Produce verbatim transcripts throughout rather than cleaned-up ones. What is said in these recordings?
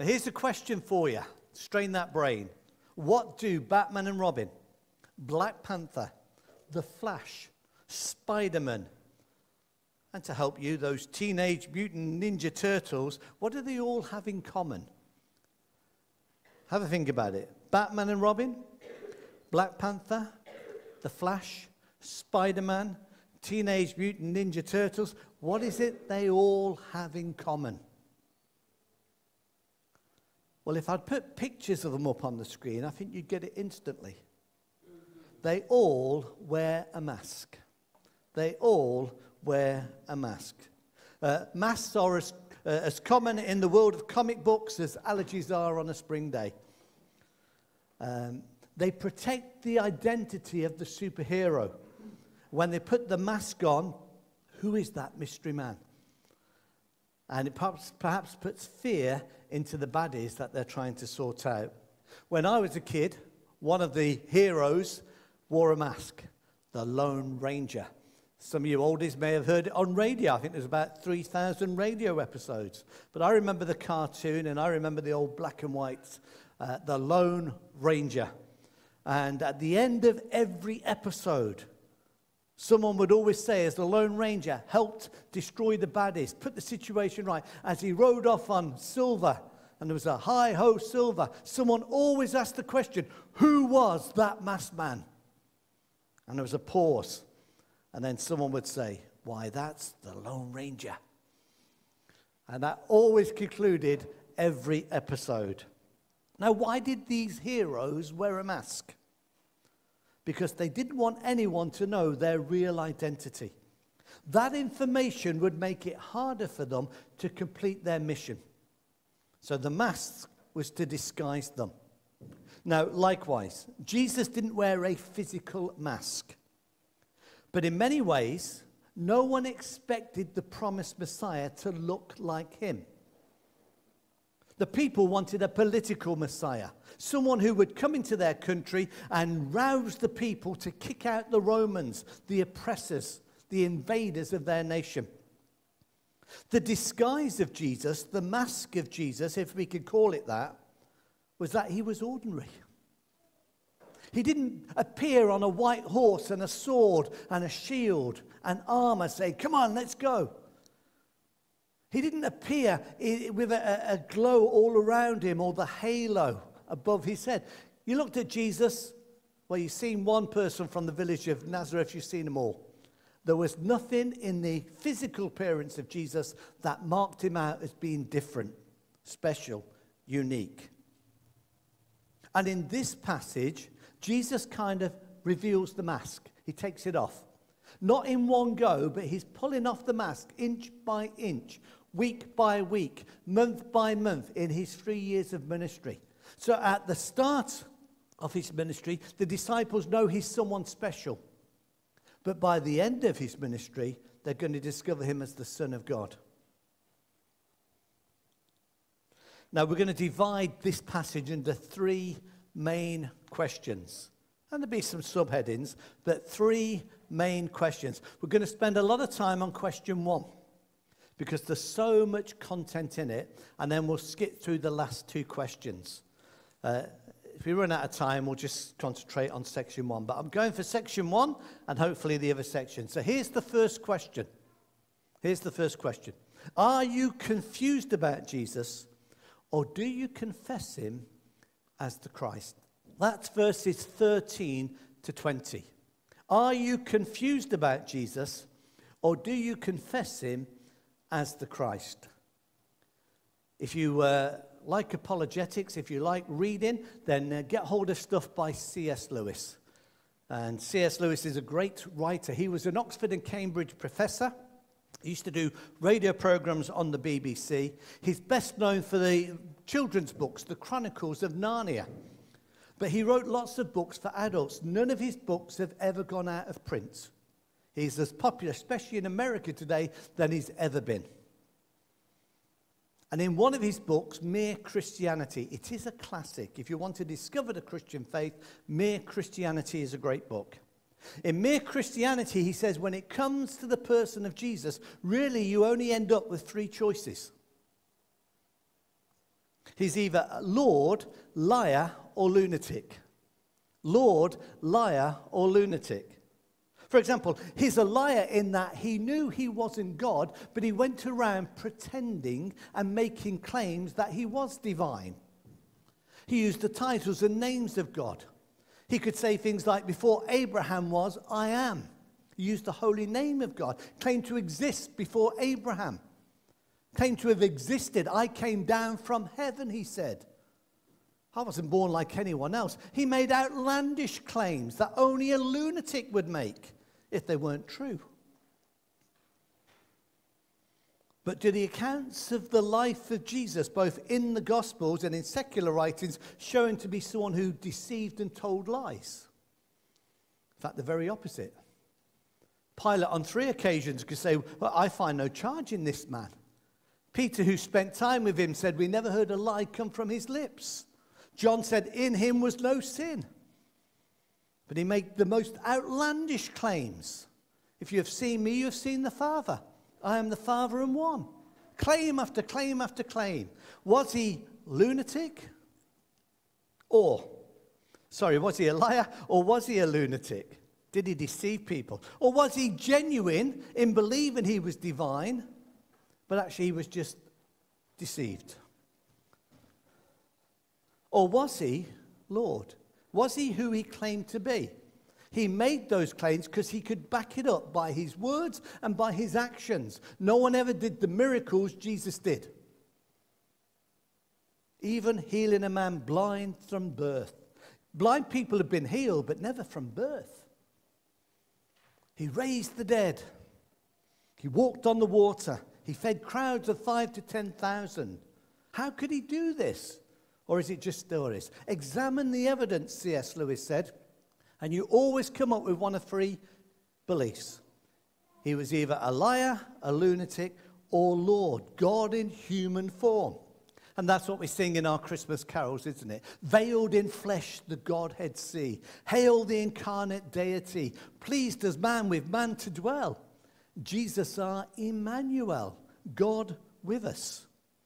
Now here's a question for you. Strain that brain. What do Batman and Robin, Black Panther, The Flash, Spider-Man, and to help you, those Teenage Mutant Ninja Turtles, what do they all have in common? Have a think about it. Batman and Robin, Black Panther, The Flash, Spider-Man, Teenage Mutant Ninja Turtles. What is it they all have in common? Well, if I'd put pictures of them up on the screen, I think you'd get it instantly. They all wear a mask. They all wear a mask. Uh, masks are as, uh, as common in the world of comic books as allergies are on a spring day. Um, they protect the identity of the superhero. When they put the mask on, who is that mystery man? And it perhaps, perhaps puts fear into the baddies that they're trying to sort out. When I was a kid, one of the heroes wore a mask, the Lone Ranger. Some of you oldies may have heard it on radio. I think there's about three thousand radio episodes. But I remember the cartoon, and I remember the old black and white, uh, the Lone Ranger. And at the end of every episode, someone would always say, as the Lone Ranger helped destroy the baddies, put the situation right, as he rode off on Silver, and there was a hi-ho Silver, someone always asked the question, who was that masked man? And there was a pause. And then someone would say, why, that's the Lone Ranger. And that always concluded every episode. Now, why did these heroes wear a mask? Because they didn't want anyone to know their real identity. That information would make it harder for them to complete their mission. So the mask was to disguise them. Now, likewise, Jesus didn't wear a physical mask. But in many ways, no one expected the promised Messiah to look like him. The people wanted a political Messiah, someone who would come into their country and rouse the people to kick out the Romans, the oppressors, the invaders of their nation. The disguise of Jesus, the mask of Jesus, if we could call it that, was that he was ordinary. He didn't appear on a white horse and a sword and a shield and armor saying, come on, let's go. He didn't appear with a, a glow all around him or the halo above his head. You looked at Jesus, well, you've seen one person from the village of Nazareth, you've seen them all. There was nothing in the physical appearance of Jesus that marked him out as being different, special, unique. And in this passage, Jesus kind of reveals the mask. He takes it off. Not in one go, but he's pulling off the mask inch by inch, week by week, month by month in his three years of ministry. So at the start of his ministry, the disciples know he's someone special. But by the end of his ministry, they're going to discover him as the Son of God. Now, we're going to divide this passage into three main questions. And there'll be some subheadings, but three main questions. We're going to spend a lot of time on question one because there's so much content in it, and then we'll skip through the last two questions. Uh, if we run out of time, we'll just concentrate on section one. But I'm going for section one and hopefully the other section. So here's the first question. Here's the first question. Are you confused about Jesus, or do you confess him as the Christ? That's verses thirteen to twenty. Are you confused about Jesus, or do you confess him as the Christ? If you uh, like apologetics, if you like reading, then uh, get hold of stuff by C S Lewis. And C S Lewis is a great writer. He was an Oxford and Cambridge professor. He used to do radio programs on the B B C. He's best known for the children's books, the Chronicles of Narnia. But he wrote lots of books for adults. None of his books have ever gone out of print. He's as popular, especially in America today, than he's ever been. And in one of his books, Mere Christianity, it is a classic. If you want to discover the Christian faith, Mere Christianity is a great book. In Mere Christianity, he says, when it comes to the person of Jesus, really you only end up with three choices. He's either Lord, liar, or lunatic. Lord, liar, or lunatic. For example, he's a liar in that he knew he wasn't God, but he went around pretending and making claims that he was divine. He used the titles and names of God. He could say things like, before Abraham was, I am. He used the holy name of God, claimed to exist before Abraham, claimed to have existed. I came down from heaven, he said. I wasn't born like anyone else. He made outlandish claims that only a lunatic would make if they weren't true. But do the accounts of the life of Jesus, both in the Gospels and in secular writings, show him to be someone who deceived and told lies? In fact, the very opposite. Pilate on three occasions could say, well, I find no charge in this man. Peter, who spent time with him, said, we never heard a lie come from his lips. John said, in him was no sin. But he made the most outlandish claims. If you have seen me, you have seen the Father. I am the Father and one. Claim after claim after claim. Was he lunatic? Or, sorry, was he a liar? Or was he a lunatic? Did he deceive people? Or was he genuine in believing he was divine, but actually he was just deceived? Or was he Lord? Was he who he claimed to be? He made those claims because he could back it up by his words and by his actions. No one ever did the miracles Jesus did. Even healing a man blind from birth. Blind people have been healed, but never from birth. He raised the dead. He walked on the water. He fed crowds of five to ten thousand. How could he do this? Or is it just stories? Examine the evidence, C S Lewis said, and you always come up with one of three beliefs. He was either a liar, a lunatic, or Lord, God in human form. And that's what we sing in our Christmas carols, isn't it? Veiled in flesh, the Godhead see. Hail the incarnate deity, pleased as man with man to dwell. Jesus our Emmanuel, God with us.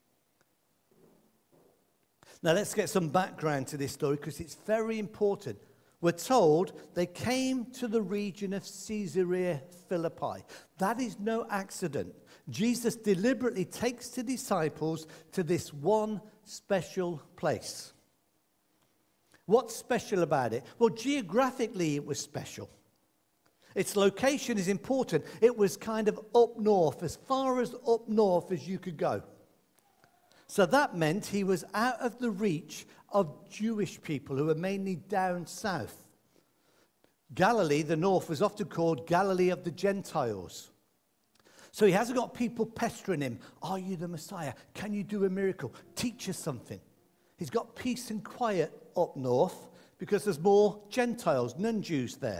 Now let's get some background to this story because it's very important. We're told they came to the region of Caesarea Philippi. That is no accident. Jesus deliberately takes the disciples to this one special place. What's special about it? Well, geographically it was special. Its location is important. It was kind of up north, as far as up north as you could go. So that meant he was out of the reach of Jewish people who were mainly down south. Galilee, the north, was often called Galilee of the Gentiles. So he hasn't got people pestering him. Are you the Messiah? Can you do a miracle? Teach us something. He's got peace and quiet up north because there's more Gentiles, non-Jews there.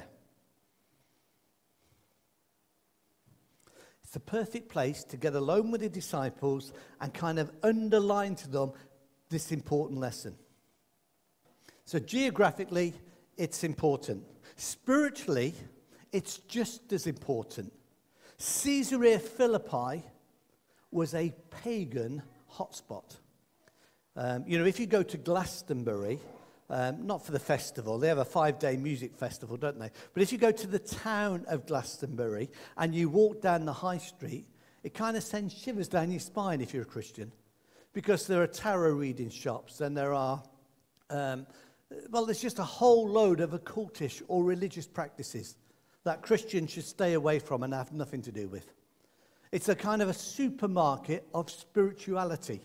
It's the perfect place to get alone with the disciples and kind of underline to them this important lesson. So geographically, it's important. Spiritually, it's just as important. Caesarea Philippi was a pagan hotspot. Um, you know, if you go to Glastonbury, um, not for the festival, they have a five-day music festival, don't they? But if you go to the town of Glastonbury and you walk down the high street, it kind of sends shivers down your spine if you're a Christian, because there are tarot reading shops and there are, um, well, there's just a whole load of occultish or religious practices that Christians should stay away from and have nothing to do with. It's a kind of a supermarket of spirituality.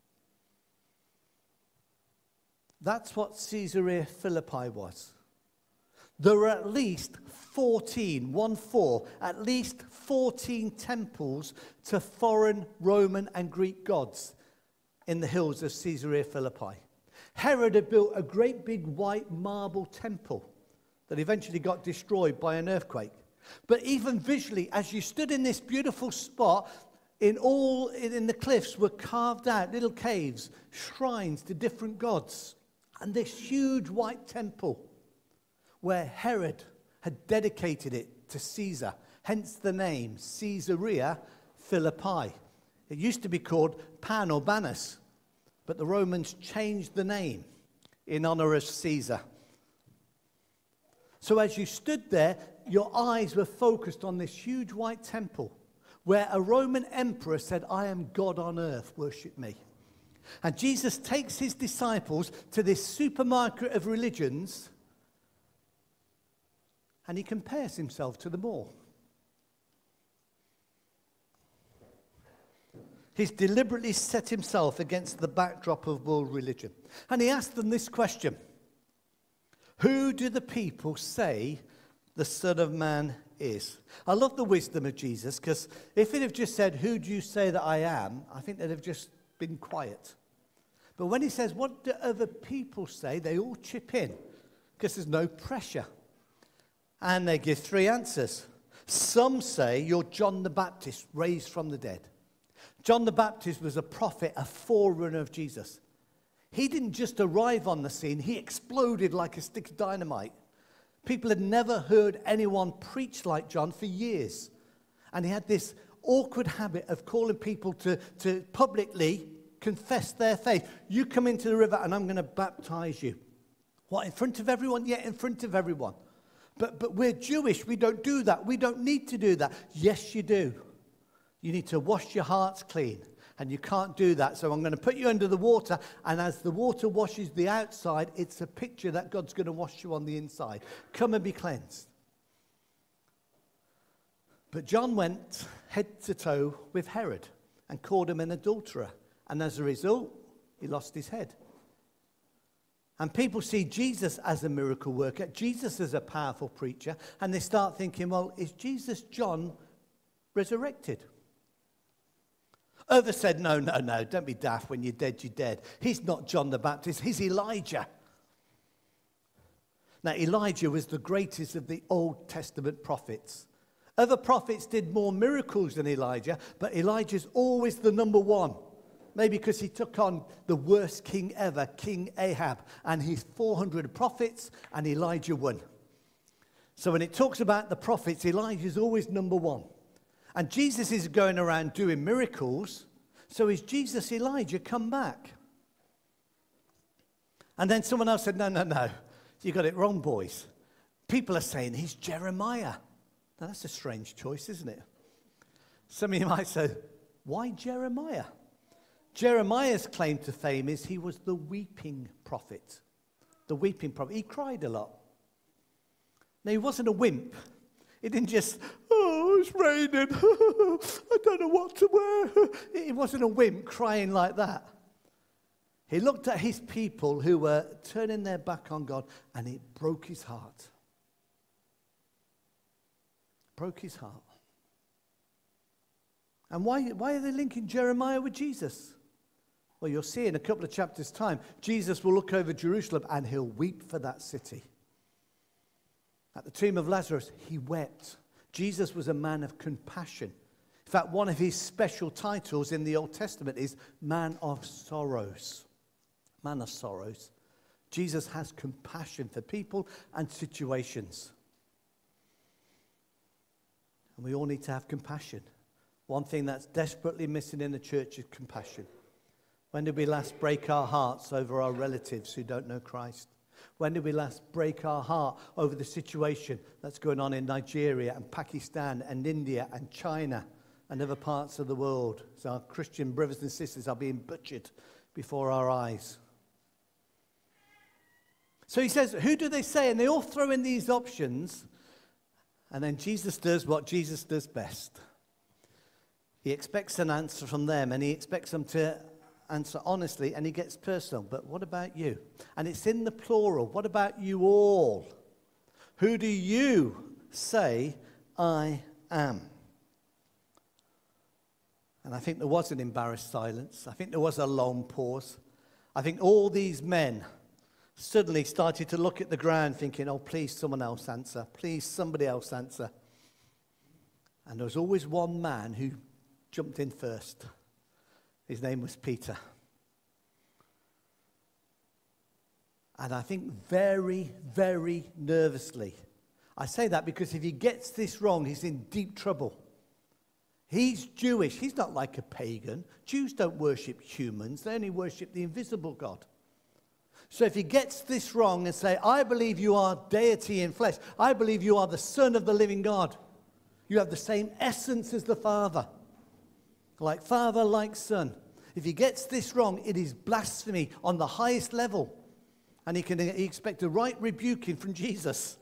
That's what Caesarea Philippi was. There were at least fourteen, one four, at least fourteen temples to foreign Roman and Greek gods in the hills of Caesarea Philippi. Herod had built a great big white marble temple that eventually got destroyed by an earthquake. But even visually, as you stood in this beautiful spot, in all in the cliffs were carved out little caves, shrines to different gods. And this huge white temple where Herod had dedicated it to Caesar, hence the name Caesarea Philippi. It used to be called Pan Urbanus, But the Romans changed the name in honor of Caesar. So as you stood there, your eyes were focused on this huge white temple where a Roman emperor said, I am God on earth, worship me. And Jesus takes his disciples to this supermarket of religions and he compares himself to them all. He's deliberately set himself against the backdrop of world religion. And he asked them this question: who do the people say the Son of Man is? I love the wisdom of Jesus, because if it had just said, who do you say that I am? I think they'd have just been quiet. But when he says, what do other people say? They all chip in, because there's no pressure. And they give three answers. Some say you're John the Baptist, raised from the dead. John the Baptist was a prophet, a forerunner of Jesus. He didn't just arrive on the scene, he exploded like a stick of dynamite. People had never heard anyone preach like John for years. And he had this awkward habit of calling people to, to publicly confess their faith. You come into the river and I'm going to baptize you. What, in front of everyone? Yeah, in front of everyone. But, but we're Jewish, we don't do that. We don't need to do that. Yes, you do. You need to wash your hearts clean. And you can't do that. So I'm going to put you under the water. And as the water washes the outside, it's a picture that God's going to wash you on the inside. Come and be cleansed. But John went head to toe with Herod and called him an adulterer. And as a result, he lost his head. And people see Jesus as a miracle worker, Jesus as a powerful preacher. And they start thinking, well, is Jesus John resurrected? Others said, no, no, no, don't be daft. When you're dead, you're dead. He's not John the Baptist, he's Elijah. Now, Elijah was the greatest of the Old Testament prophets. Other prophets did more miracles than Elijah, but Elijah's always the number one. Maybe because he took on the worst king ever, King Ahab, and his four hundred prophets, and Elijah won. So when it talks about the prophets, Elijah's always number one. And Jesus is going around doing miracles. So is Jesus Elijah come back? And then someone else said, no, no, no. You got it wrong, boys. People are saying he's Jeremiah. Now, that's a strange choice, isn't it? Some of you might say, why Jeremiah? Jeremiah's claim to fame is he was the weeping prophet. The weeping prophet. He cried a lot. Now, he wasn't a wimp. He didn't just, oh, it's raining. I don't know what to wear. He wasn't a wimp crying like that. He looked at his people who were turning their back on God, and it broke his heart. Broke his heart. And why, why are they linking Jeremiah with Jesus? Well, you'll see in a couple of chapters' time, Jesus will look over Jerusalem and he'll weep for that city. At the tomb of Lazarus, he wept. Jesus was a man of compassion. In fact, one of his special titles in the Old Testament is Man of Sorrows. Man of Sorrows. Jesus has compassion for people and situations. And we all need to have compassion. One thing that's desperately missing in the church is compassion. When did we last break our hearts over our relatives who don't know Christ? When did we last break our heart over the situation that's going on in Nigeria and Pakistan and India and China and other parts of the world? So our Christian brothers and sisters are being butchered before our eyes. So he says, who do they say? And they all throw in these options. And then Jesus does what Jesus does best. He expects an answer from them, and he expects them to answer honestly, and he gets personal. But what about you? And it's in the plural. What about you all? Who do you say I am? And I think there was an embarrassed silence. I think there was a long pause. I think all these men suddenly started to look at the ground thinking, oh, please someone else answer. Please somebody else answer. And there was always one man who jumped in first. His name was Peter. And I think very, very nervously. I say that because if he gets this wrong, he's in deep trouble. He's Jewish. He's not like a pagan. Jews don't worship humans. They only worship the invisible God. So if he gets this wrong and say, I believe you are deity in flesh. I believe you are the Son of the living God. You have the same essence as the Father. Like Father, like Son. If he gets this wrong, it is blasphemy on the highest level. And he can he expect a right rebuking from Jesus.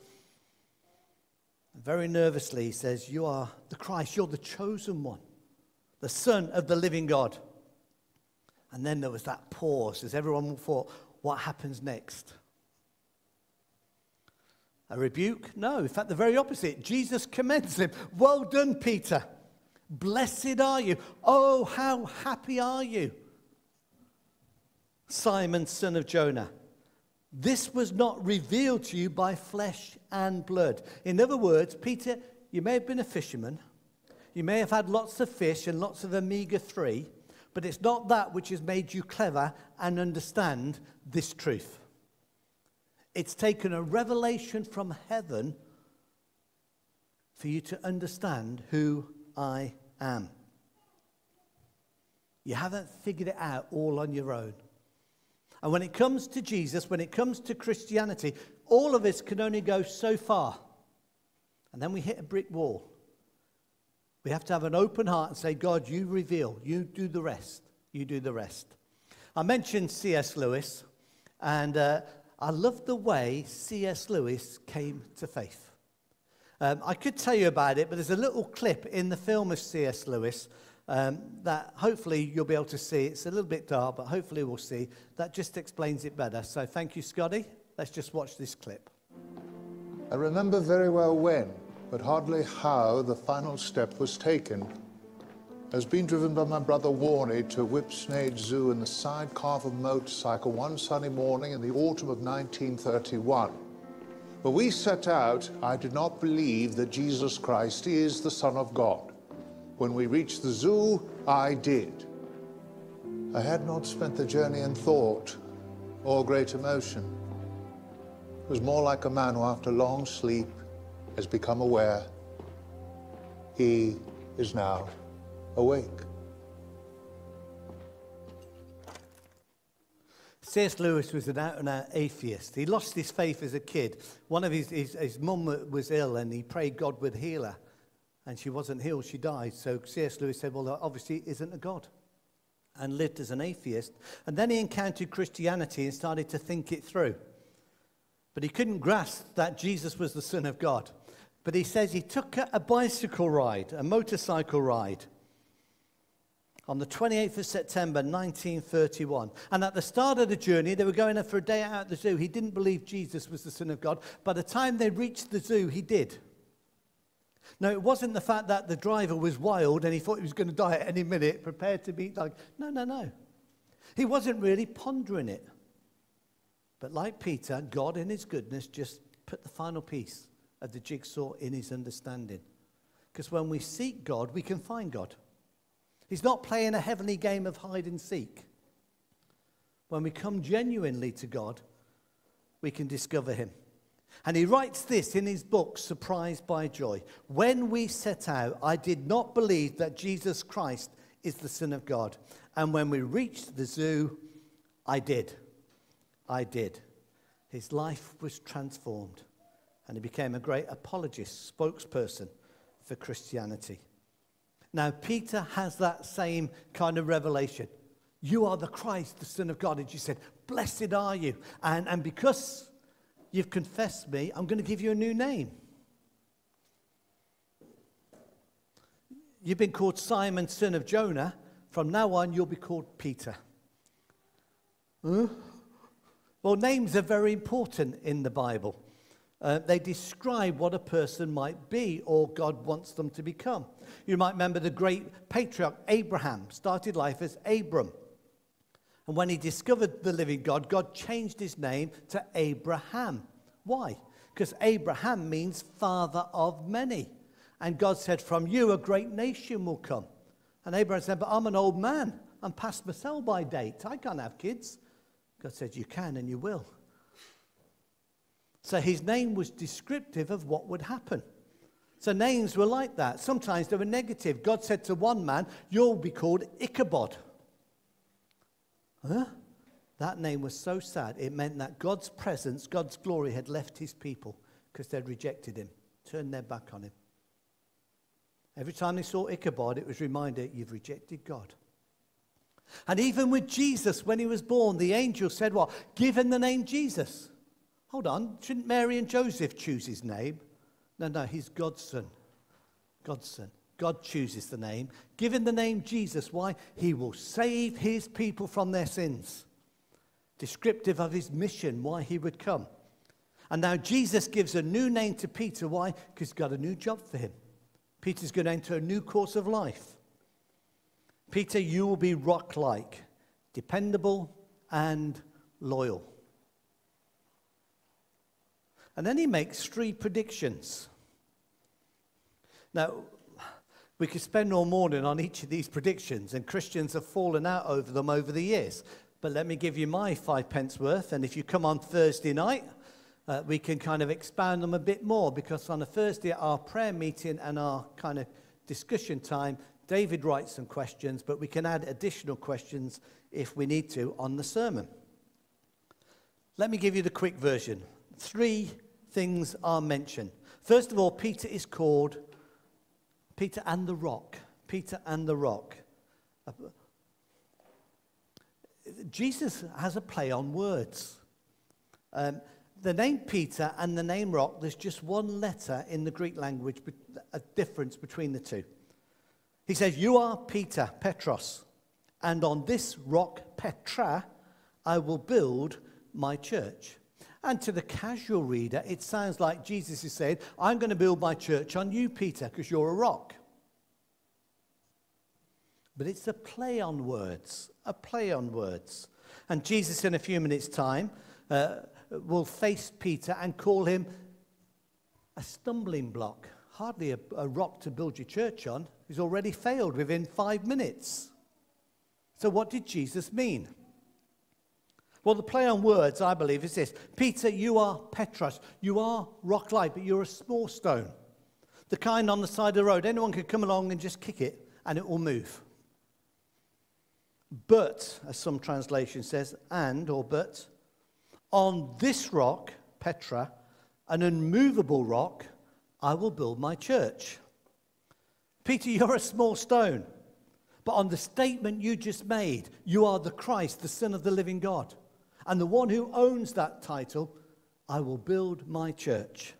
Very nervously, he says, you are the Christ, you're the chosen one, the Son of the living God. And then there was that pause as everyone thought, what happens next? A rebuke? No, in fact, the very opposite. Jesus commends him. Well done, Peter. Blessed are you. Oh, how happy are you, Simon, son of Jonah. This was not revealed to you by flesh and blood. In other words, Peter, you may have been a fisherman. You may have had lots of fish and lots of omega three, but it's not that which has made you clever and understand this truth. It's taken a revelation from heaven for you to understand who I am. You haven't figured it out all on your own. And when it comes to Jesus, when it comes to Christianity, all of us can only go so far. And then we hit a brick wall. We have to have an open heart and say, God, you reveal. You do the rest. You do the rest. I mentioned C S Lewis, and uh, I love the way C S Lewis came to faith. Um, I could tell you about it, but there's a little clip in the film of C S Lewis Um, that hopefully you'll be able to see. It's a little bit dark, but hopefully we'll see. That just explains it better. So thank you, Scotty. Let's just watch this clip. I remember very well when, but hardly how, the final step was taken. I was being driven by my brother Warney to Whipsnade Zoo in the sidecar of a motorcycle one sunny morning in the autumn of nineteen thirty-one. When we set out, I did not believe that Jesus Christ is the Son of God. When we reached the zoo, I did. I had not spent the journey in thought or great emotion. It was more like a man who, after long sleep, has become aware. He is now awake. C S Lewis was an out-and-out atheist. He lost his faith as a kid. One of his, his, his mum was ill, and he prayed God would heal her. And she wasn't healed, she died. So C S Lewis said, well, there obviously isn't a God. And lived as an atheist. And then he encountered Christianity and started to think it through. But he couldn't grasp that Jesus was the Son of God. But he says he took a, a bicycle ride, a motorcycle ride, on the twenty-eighth of September, nineteen thirty-one. And at the start of the journey, they were going for a day out at the zoo. He didn't believe Jesus was the Son of God. By the time they reached the zoo, he did. No, it wasn't the fact that the driver was wild and he thought he was going to die at any minute, prepared to be like, no, no, no. He wasn't really pondering it. But like Peter, God in his goodness just put the final piece of the jigsaw in his understanding. Because when we seek God, we can find God. He's not playing a heavenly game of hide and seek. When we come genuinely to God, we can discover him. And he writes this in his book, Surprised by Joy. When we set out, I did not believe that Jesus Christ is the Son of God. And when we reached the zoo, I did. I did. His life was transformed. And he became a great apologist, spokesperson for Christianity. Now, Peter has that same kind of revelation. You are the Christ, the Son of God. And Jesus said, blessed are you. And, and because you've confessed me, I'm going to give you a new name. You've been called Simon, son of Jonah. From now on, you'll be called Peter. Huh? Well, names are very important in the Bible. Uh, they describe what a person might be or God wants them to become. You might remember the great patriarch Abraham started life as Abram. And when he discovered the living God, God changed his name to Abraham. Why? Because Abraham means father of many. And God said, from you a great nation will come. And Abraham said, but I'm an old man. I'm past my sell-by date. I can't have kids. God said, you can and you will. So his name was descriptive of what would happen. So names were like that. Sometimes they were negative. God said to one man, you'll be called Ichabod. Huh? That name was so sad. It meant that God's presence, God's glory had left his people because they'd rejected him, turned their back on him. Every time they saw Ichabod, it was a reminder, you've rejected God. And even with Jesus, when he was born, the angel said what? Give him the name Jesus. Hold on, shouldn't Mary and Joseph choose his name? No, no, he's God's son. God's son. God chooses the name. Give him the name Jesus. Why? He will save his people from their sins. Descriptive of his mission, why he would come. And now Jesus gives a new name to Peter. Why? Because he's got a new job for him. Peter's going to enter a new course of life. Peter, you will be rock-like, dependable and loyal. And then he makes three predictions. Now, we could spend all morning on each of these predictions, and Christians have fallen out over them over the years. But let me give you my five pence worth, and if you come on Thursday night, uh, we can kind of expand them a bit more, because on a Thursday at our prayer meeting and our kind of discussion time, David writes some questions, but we can add additional questions if we need to on the sermon. Let me give you the quick version. Three things are mentioned. First of all, Peter is called Peter and the Rock. Peter and the Rock. Jesus has a play on words. Um, the name Peter and the name Rock, there's just one letter in the Greek language, a difference between the two. He says, you are Peter, Petros, and on this rock, Petra, I will build my church. And to the casual reader, it sounds like Jesus is saying, I'm going to build my church on you, Peter, because you're a rock. But it's a play on words, a play on words. And Jesus, in a few minutes' time, uh, will face Peter and call him a stumbling block. Hardly a, a rock to build your church on. He's already failed within five minutes. So what did Jesus mean? Well, the play on words, I believe, is this. Peter, you are Petros. You are rock-like, but you're a small stone. The kind on the side of the road. Anyone could come along and just kick it, and it will move. But, as some translation says, and or but, on this rock, Petra, an unmovable rock, I will build my church. Peter, you're a small stone. But on the statement you just made, you are the Christ, the Son of the living God. And the one who owns that title, I will build my church.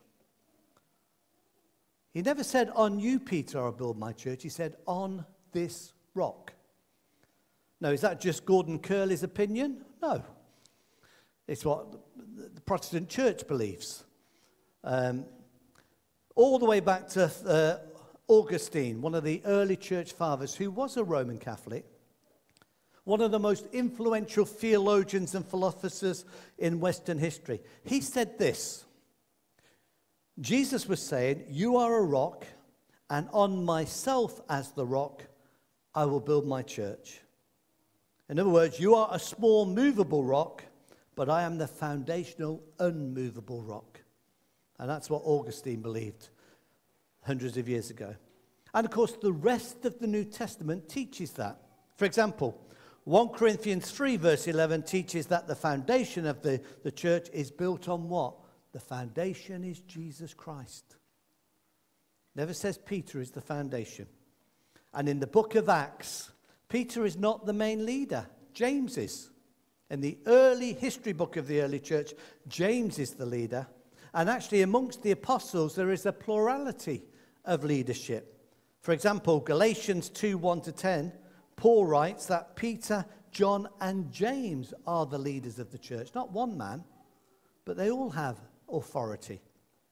He never said, on you, Peter, I'll build my church. He said, on this rock. Now, is that just Gordon Curley's opinion? No. It's what the Protestant church believes. Um, all the way back to uh, Augustine, one of the early church fathers, who was a Roman Catholic, one of the most influential theologians and philosophers in Western history. He said this, Jesus was saying, you are a rock, and on myself as the rock, I will build my church. In other words, you are a small movable rock, but I am the foundational unmovable rock. And that's what Augustine believed hundreds of years ago. And of course, the rest of the New Testament teaches that. For example, First Corinthians three verse eleven teaches that the foundation of the, the church is built on what? The foundation is Jesus Christ. Never says Peter is the foundation. And in the book of Acts, Peter is not the main leader. James is. In the early history book of the early church, James is the leader. And actually amongst the apostles, there is a plurality of leadership. For example, Galatians two, one to ten, Paul writes that Peter, John, and James are the leaders of the church. Not one man, but they all have authority.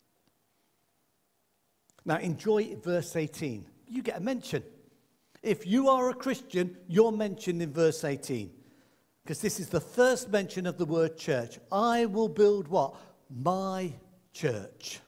Now, enjoy verse eighteen. You get a mention. If you are a Christian, you're mentioned in verse eighteen. Because this is the first mention of the word church. I will build what? My church.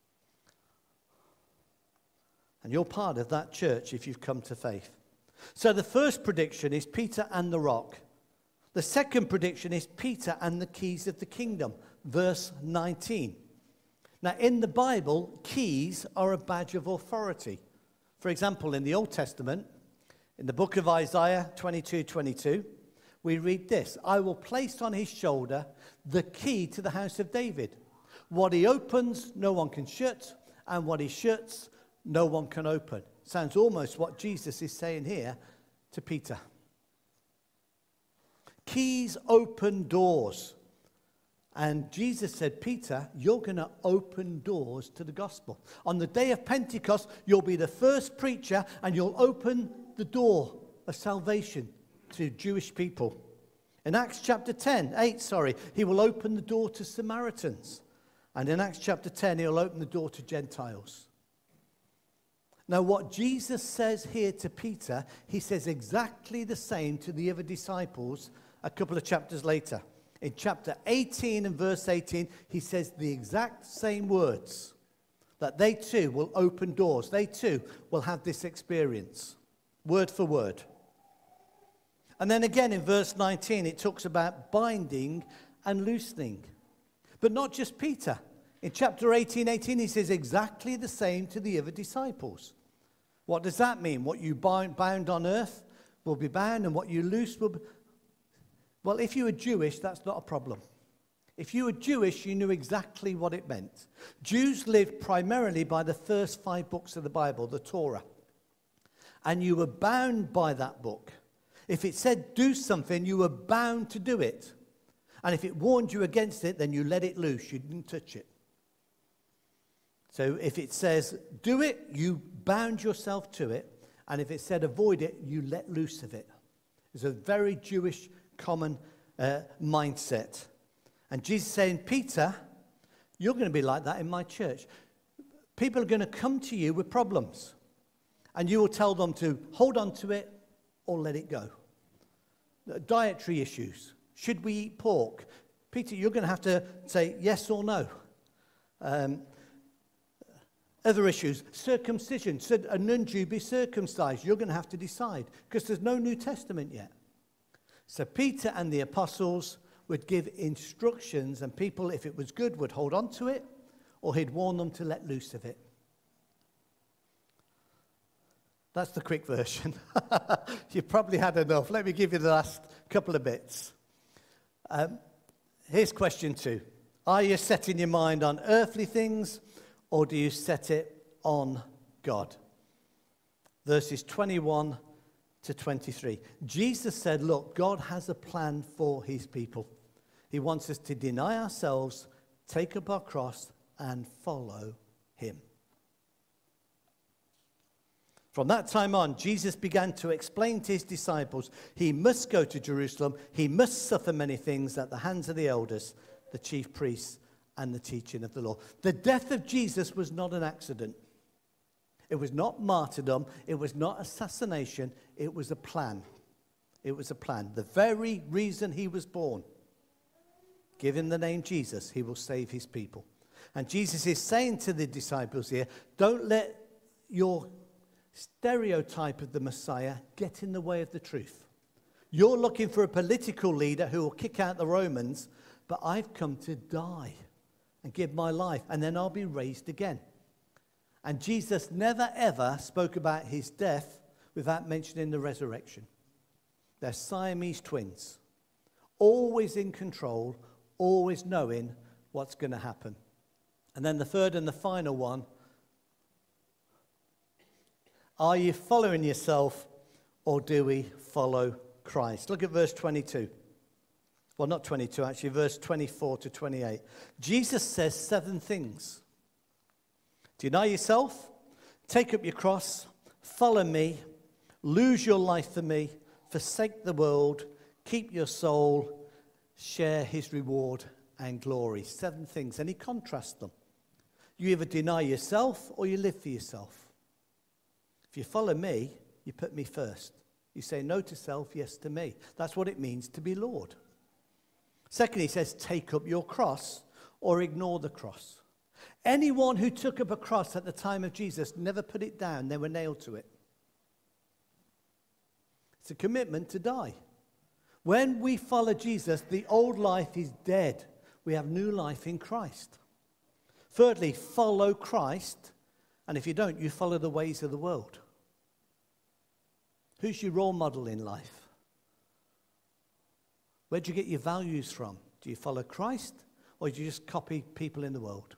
And you're part of that church if you've come to faith. So the first prediction is Peter and the rock. The second prediction is Peter and the keys of the kingdom. Verse nineteen. Now, in the Bible, keys are a badge of authority. For example, in the Old Testament, in the book of Isaiah twenty-two twenty-two, we read this: I will place on his shoulder the key to the house of David. What he opens, no one can shut, and what he shuts, no one can open. Sounds almost what Jesus is saying here to Peter. Keys open doors. And Jesus said, Peter, you're going to open doors to the gospel. On the day of Pentecost, you'll be the first preacher and you'll open the door of salvation to Jewish people. In Acts chapter ten, eight, sorry, he will open the door to Samaritans. And in Acts chapter ten, he'll open the door to Gentiles. Now, what Jesus says here to Peter, he says exactly the same to the other disciples a couple of chapters later. In chapter eighteen and verse eighteen, he says the exact same words, that they too will open doors. They too will have this experience, word for word. And then again in verse nineteen, it talks about binding and loosening. But not just Peter. In chapter eighteen, eighteen, he says exactly the same to the other disciples. What does that mean? What you bind, bound on earth will be bound, and what you loose will be... Well, if you were Jewish, that's not a problem. If you were Jewish, you knew exactly what it meant. Jews lived primarily by the first five books of the Bible, the Torah. And you were bound by that book. If it said do something, you were bound to do it. And if it warned you against it, then you let it loose. You didn't touch it. So if it says do it, you bound yourself to it. And if it said avoid it, you let loose of it. It's a very Jewish common uh, mindset. And Jesus saying, Peter, you're going to be like that in my church. People are going to come to you with problems. And you will tell them to hold on to it or let it go. Dietary issues. Should we eat pork? Peter, you're going to have to say yes or no. Um, other issues. Circumcision. Should a non-Jew be circumcised? You're going to have to decide. Because there's no New Testament yet. So Peter and the apostles would give instructions, and people, if it was good, would hold on to it, or he'd warn them to let loose of it. That's the quick version. You've probably had enough. Let me give you the last couple of bits. Um, here's question two. Are you setting your mind on earthly things, or do you set it on God? Verses twenty-one to twenty-three. Jesus said, look, God has a plan for his people. He wants us to deny ourselves, take up our cross, and follow him. From that time on, Jesus began to explain to his disciples, he must go to Jerusalem, he must suffer many things at the hands of the elders, the chief priests, and the teaching of the law. The death of Jesus was not an accident. It was not martyrdom. It was not assassination. It was a plan. It was a plan. The very reason he was born. Give him the name Jesus. He will save his people. And Jesus is saying to the disciples here, don't let your stereotype of the Messiah get in the way of the truth. You're looking for a political leader who will kick out the Romans, but I've come to die and give my life, and then I'll be raised again. And Jesus never, ever spoke about his death without mentioning the resurrection. They're Siamese twins, always in control, always knowing what's going to happen. And then the third and the final one, are you following yourself, or do we follow Christ? Look at verse twenty-two. Well, not twenty-two, actually, verse twenty-four to twenty-eight. Jesus says seven things. Deny yourself, take up your cross, follow me, lose your life for me, forsake the world, keep your soul, share his reward and glory. Seven things, and he contrasts them. You either deny yourself or you live for yourself. If you follow me, you put me first. You say no to self, yes to me. That's what it means to be Lord. Second, he says, take up your cross or ignore the cross. Anyone who took up a cross at the time of Jesus never put it down. They were nailed to it. It's a commitment to die. When we follow Jesus, the old life is dead. We have new life in Christ. Thirdly, follow Christ. And if you don't, you follow the ways of the world. Who's your role model in life? Where do you get your values from? Do you follow Christ, or do you just copy people in the world?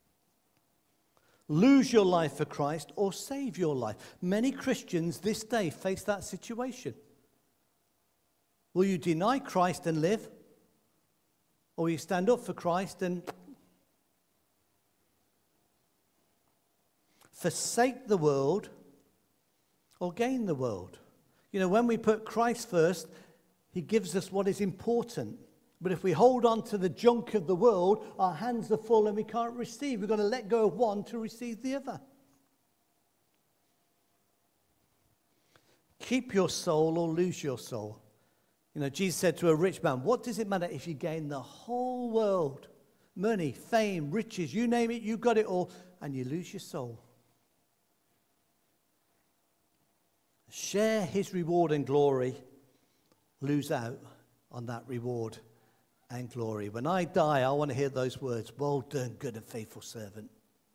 Lose your life for Christ or save your life. Many Christians this day face that situation. Will you deny Christ and live? Or will you stand up for Christ and forsake the world or gain the world? You know, when we put Christ first, he gives us what is important. But if we hold on to the junk of the world, our hands are full and we can't receive. We've got to let go of one to receive the other. Keep your soul or lose your soul. You know, Jesus said to a rich man, what does it matter if you gain the whole world? Money, fame, riches, you name it, you got it all, and you lose your soul. Share his reward and glory, lose out on that reward and glory. When I die, I want to hear those words, well done, good and faithful servant.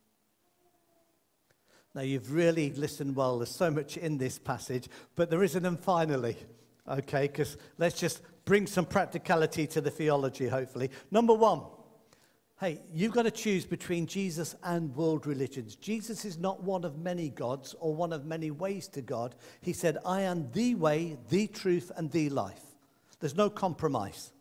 Now, you've really listened well. There's so much in this passage, but there isn't an finally, okay? Because let's just bring some practicality to the theology, hopefully. Number one, hey, you've got to choose between Jesus and world religions. Jesus is not one of many gods or one of many ways to God. He said, I am the way, the truth, and the life. There's no compromise.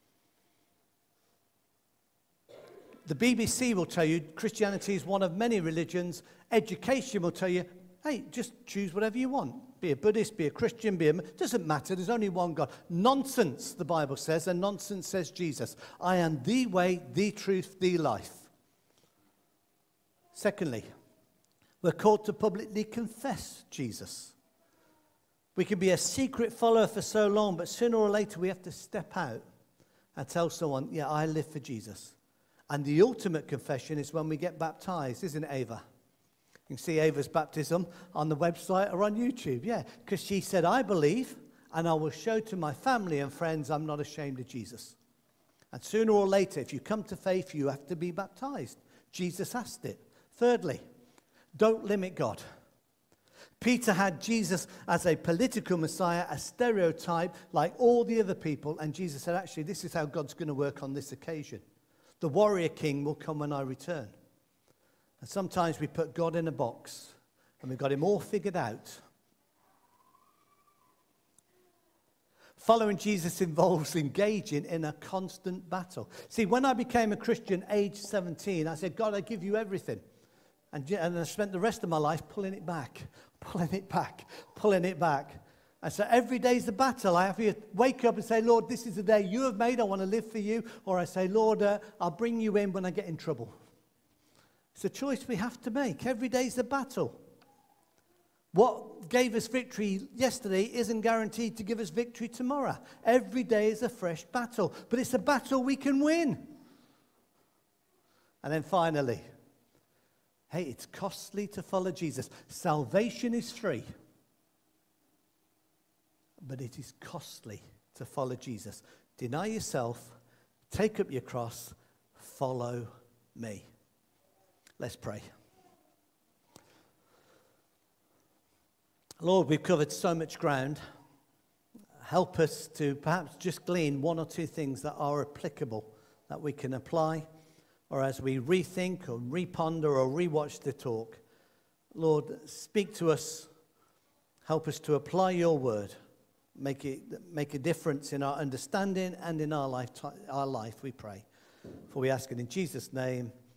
The B B C will tell you Christianity is one of many religions. Education will tell you, hey, just choose whatever you want. Be a Buddhist, be a Christian, be a... doesn't matter, there's only one God. Nonsense, the Bible says, and nonsense says Jesus. I am the way, the truth, the life. Secondly, we're called to publicly confess Jesus. We can be a secret follower for so long, but sooner or later we have to step out and tell someone, yeah, I live for Jesus. And the ultimate confession is when we get baptized, isn't it, Ava? You can see Ava's baptism on the website or on YouTube, yeah, because she said, I believe, and I will show to my family and friends I'm not ashamed of Jesus. And sooner or later, if you come to faith, you have to be baptized. Jesus asked it. Thirdly, don't limit God. Peter had Jesus as a political Messiah, a stereotype like all the other people, and Jesus said, actually, this is how God's going to work on this occasion. The warrior king will come when I return. And sometimes we put God in a box and we've got him all figured out. Following Jesus involves engaging in a constant battle. See, when I became a Christian age seventeen, I said, God, I give you everything. And, and I spent the rest of my life pulling it back, pulling it back, pulling it back. And so every day's a battle. I have to wake up and say, Lord, this is the day you have made. I want to live for you. Or I say, Lord, uh, I'll bring you in when I get in trouble. It's a choice we have to make. Every day's a battle. What gave us victory yesterday isn't guaranteed to give us victory tomorrow. Every day is a fresh battle. But it's a battle we can win. And then finally, hey, it's costly to follow Jesus. Salvation is free. But it is costly to follow Jesus. Deny yourself, take up your cross, follow me. Let's pray. Lord, we've covered so much ground. Help us to perhaps just glean one or two things that are applicable, that we can apply, or as we rethink or reponder or rewatch the talk. Lord, speak to us. Help us to apply your word. Make it make a difference in our understanding and in our life, our life, we pray. For we ask it in Jesus' name.